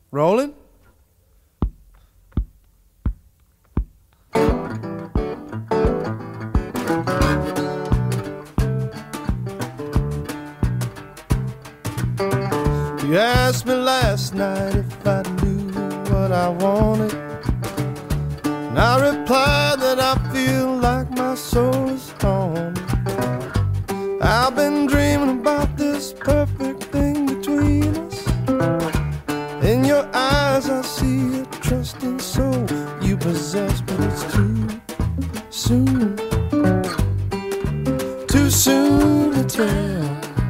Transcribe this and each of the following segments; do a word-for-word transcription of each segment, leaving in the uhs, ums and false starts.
Rolling? You asked me last night if I knew what I wanted, and I replied that I feel like my soul is haunted. I've been dreaming about this perfect thing between us. In your eyes I see a trusting soul you possess, but it's too soon, too soon to tell.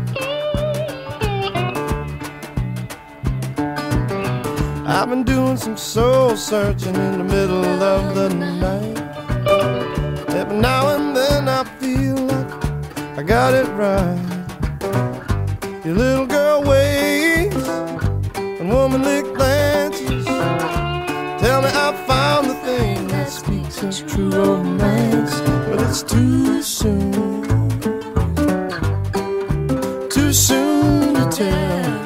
I've been doing some soul searching in the middle of the night. Every now and then I feel like I got it right. Your little girl ways and womanly glances tell me I found the thing that speaks of true romance. But it's too soon, too soon to tell.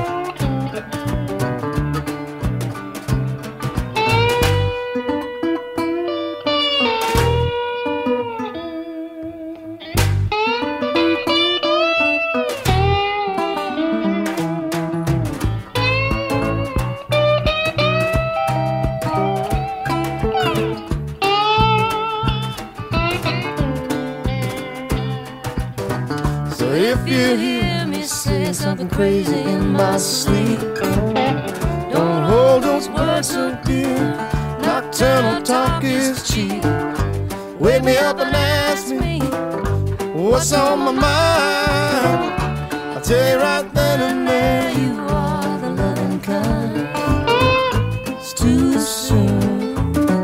If you hear me say something crazy in my sleep, don't hold those words so dear. Nocturnal talk is cheap. Wake me up and ask me what's on my mind. I'll tell you right then and there, you are the loving kind. It's too soon,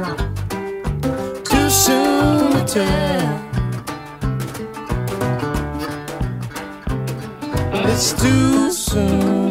too soon to tell. It's too soon.